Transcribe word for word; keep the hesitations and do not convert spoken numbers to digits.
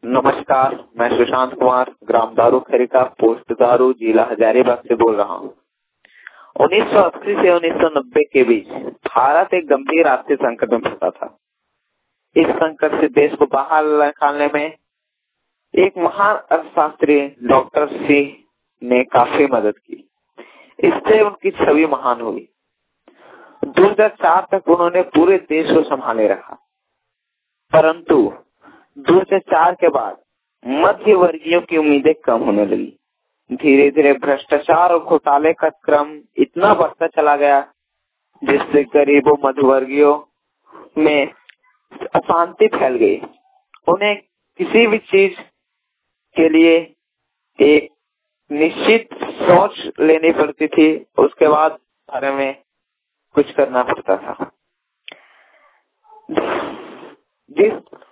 नमस्कार, मैं सुशांत कुमार ग्राम दारू खरीका पोस्ट दारू जिला हजारीबाग से बोल रहा हूँ। उन्नीस सौ अस्सी से उन्नीस सौ नब्बे के बीच भारत एक गंभीर आर्थिक संकट में फंसा था। इस संकट से देश को बाहर निकालने में एक महान अर्थशास्त्री डॉक्टर सी ने काफी मदद की। इससे उनकी छवि महान हुई। दो हज़ार चार तक उन्होंने पूरे देश को संभाले रखा, परंतु दो हज़ार चार के बाद मध्य वर्गीयों की उम्मीदें कम होने लगी। धीरे धीरे भ्रष्टाचार और घोटाले का क्रम इतना बढ़ता चला गया जिससे गरीबों मध्यवर्गीयों में अशांति फैल गई। उन्हें किसी भी चीज के लिए एक निश्चित सोच लेनी पड़ती थी, उसके बाद बारे में कुछ करना पड़ता था। जिस